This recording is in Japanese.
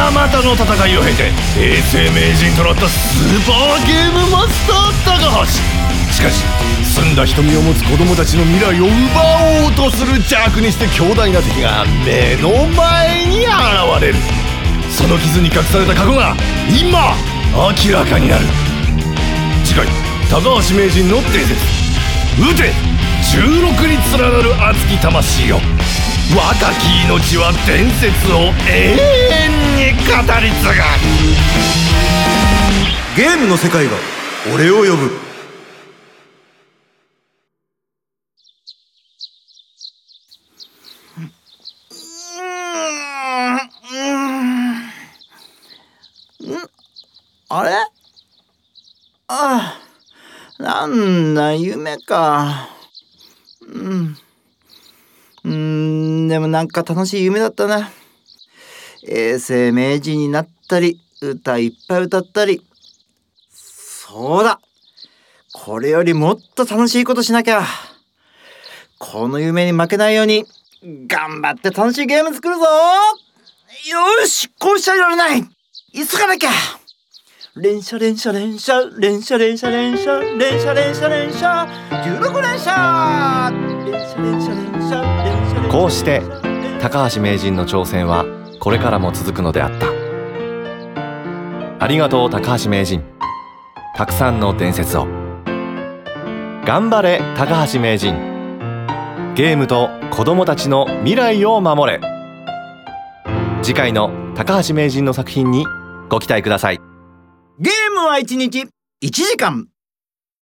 たまたの戦いを経て永世名人となったスーパーゲームマスター高橋。しかし澄んだ瞳を持つ子供たちの未来を奪おうとする邪悪にして強大な敵が目の前に現れる。その傷に隠された過去が今明らかになる。次回高橋名人の伝説。撃て16に連なる熱き魂よ、若き命は伝説を永遠に語り継ぐ。 ゲームの世界が俺を呼ぶ。 あれ？なんだ夢か。でもなんか楽しい夢だったな。永世名人になったり、歌いっぱい歌ったり。そうだ、これよりもっと楽しいことしなきゃ。この夢に負けないように頑張って楽しいゲーム作るぞ。よし、こうしちゃいられない。急がなきゃ。連射連射連射連射連射連射連射連射連射16連射連射連射連射連射。 こうして高橋名人の挑戦はこれからも続くのであった。ありがとう高橋名人。たくさんの伝説を。頑張れ高橋名人。ゲームと子供たちの未来を守れ。次回の高橋名人の作品にご期待ください。 ゲームは1日1時間。